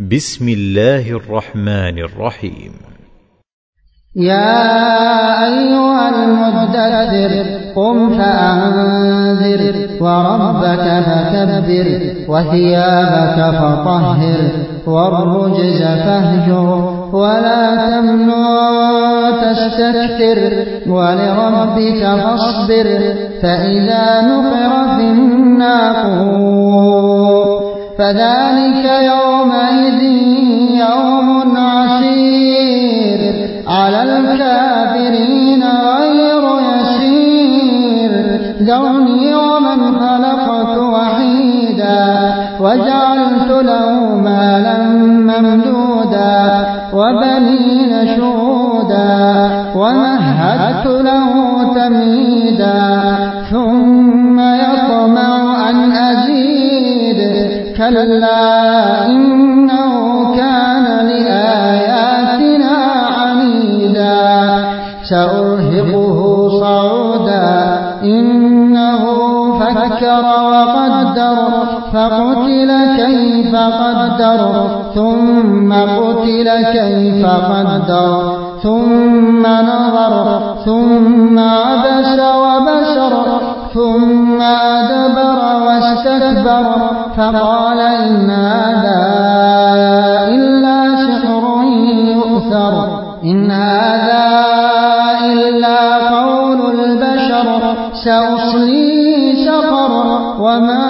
بسم الله الرحمن الرحيم. يا أيها المدثر قم فأنذر وربك فكبر وثيابك فطهر والرجز فاهجر ولا تمنن تستكثر ولربك فاصبر فإذا نقر في الناقور فذلك يومئذ يوم عسير على الكافرين غير يسير ذرني ومن خلقت وحيدا وجعلت له مالا ممدودا وبنين شهودا ومهدت له تمهيدا ثم يطمع أن أزيد كلا إنه كان لآياتنا عنيدا سأرهقه صعودا إنه فكر وقدر فقتل كيف قدر ثم قتل كيف قدر ثم نظر ثم عبس وبسر ثم أدبر واستكبر فقال إن هذا إلا سحر يؤثر إن هذا إلا قول البشر سأصلي سقر وما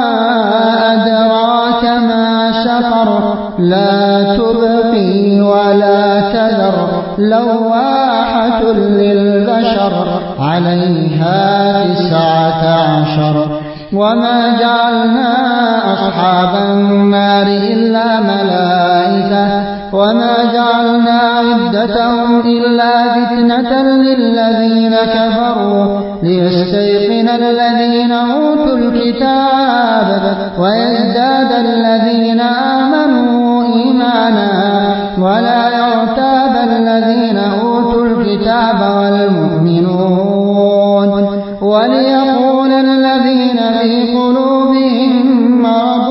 أدراك ما سقر لا تبقي ولا تذر لواحة للبشر عليها 19 وما جعلنا أصحاب النار إلا ملائكة وما جعلنا عدتهم إلا فتنة للذين كفروا ليستيقن الذين أوتوا الكتاب ويزداد الذين آمنوا إيمانا ولا يرتاب الذين أوتوا الكتاب والمؤمنون وليقول الذين في قلوبهم مرض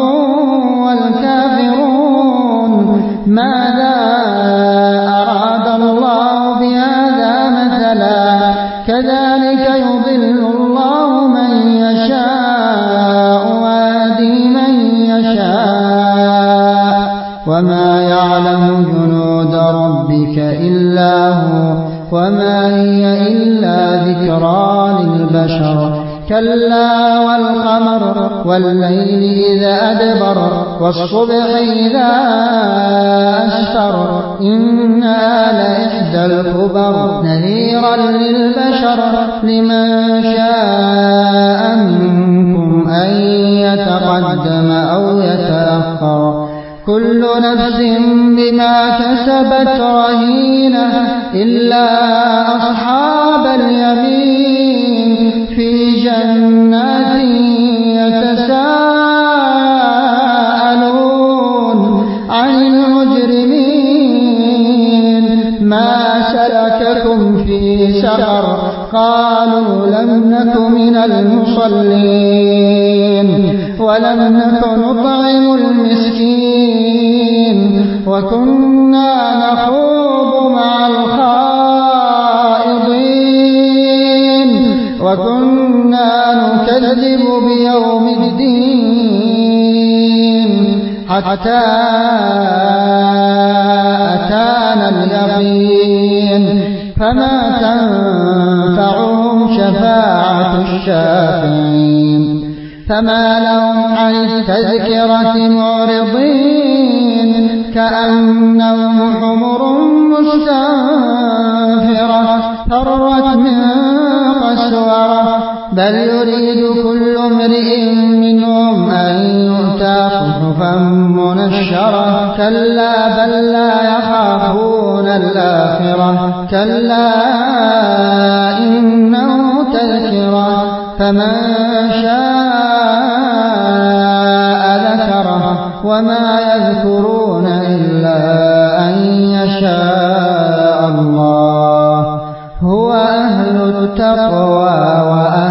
والكافرون ماذا أراد الله بهذا مثلا كذلك يضل الله من يشاء ويهدي من يشاء وما يعلم جنود ربك إلا هو وما هي إلا ذكرى للبشر كلا والقمر والليل إذا أدبر والصبح إذا أسفر إنها لإحدى الكبر نذيرا للبشر لمن شاء منكم أن يتقدم أو يتأخر كل نفس بما كسبت رهينة إلا أصحاب اليمين في جنات يتساءلون عن المجرمين ما سلككم في سقر قالوا لم نك من المصلين ولم نك نطعم المسكين وكنا نخوض مع الخائضين وكنا نكذب بيوم الدين حتى أتانا اليقين فما تنفعهم شفاعة الشافعين فما لهم عن التذكرة معرضين كأنهم حمر مستنفرة فرت من قسورة بل يريد كل امرئ منهم أن يؤتى صحفا منشرة كلا بل لا يخافون الآخرة كلا إنه تذكرة فمن شاء ذكره وما يذكرون إلا أن يشاء الله هو أهل التقوى